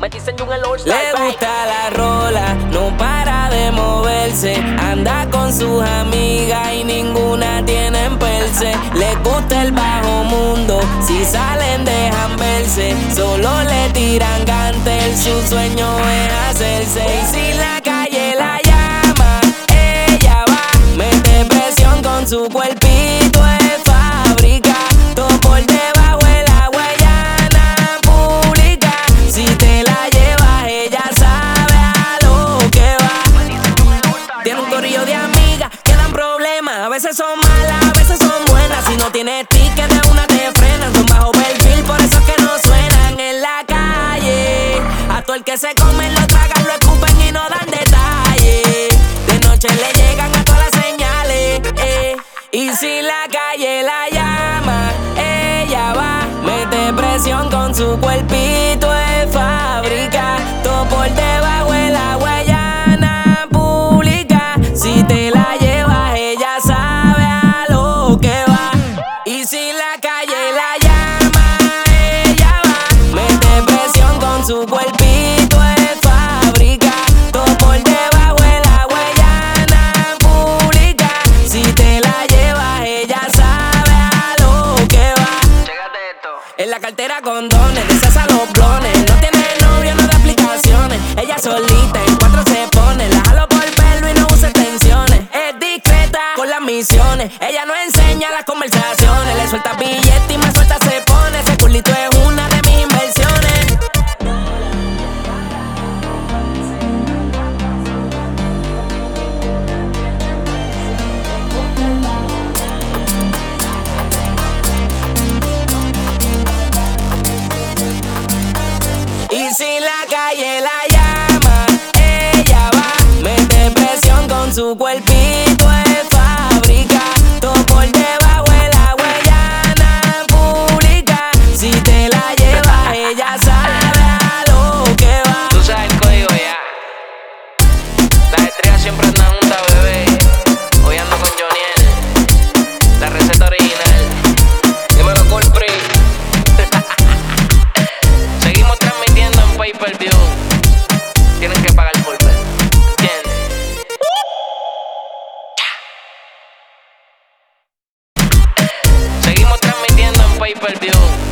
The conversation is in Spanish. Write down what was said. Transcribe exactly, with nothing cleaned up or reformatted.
Me dicen Jun el All Star. Le gusta la rola, no para de moverse. Anda con sus amigas y ninguna tienen perse. Le gusta el bajo mundo, si salen dejan verse. Solo le tiran gantel, su sueño es hacerse. Y si la calle la llama, ella va. Mete presión con su cuerpito de fábrica. Todo por debajo el agua llana pública. Si te la llevas, ella sabe a lo que va. Tiene un corillo de amigas que dan problemas. A veces son malas, a veces son buenas. Si no tienes ticket de una te frenan. Son bajo perfil, por eso es que no suenan en la calle. A todo el que se come lo tragan, lo escupen y no dan detalles. De noche le llegan a todas las señales, eh. Y si la calle la llama, ella va. Mete presión con su cuerpito de fábrica. Todo por debajo el agua llana pública. Si te la llevas, ella sabe a lo que va. Y si la calle la llama, ella va. Mete presión con su cuerpito de fábrica. Todo por debajo el agua llana pública. Si te la llevas, ella sabe a lo que va. Chécate esto. En la cartera condones, deshace los blones. No tiene novio, no da explicaciones. Ella solita en cuatro se pone. La jalo por pelo y no usa extensiones. Es discreta con las misiones. Ella no enseña las conversaciones. Le suelta billete y más suelta se pone. Ese culito es una de mis inversiones. Y si la calle la llama, ella va. Mete presión con su cuerpito de fábrica. Todo por debajo el agua llana pública. Si te la llevas, ella sabe a lo que va. Tú sabes el código ya. Las estrellas siempre andan juntas, bebé. Hoy ando con Joniel. La receta original. Dímelo, Coldplay. Seguimos transmitiendo en pay per view. Tienen que pagar por ver. ¿Entiendes? Seguimos transmitiendo en pay per view.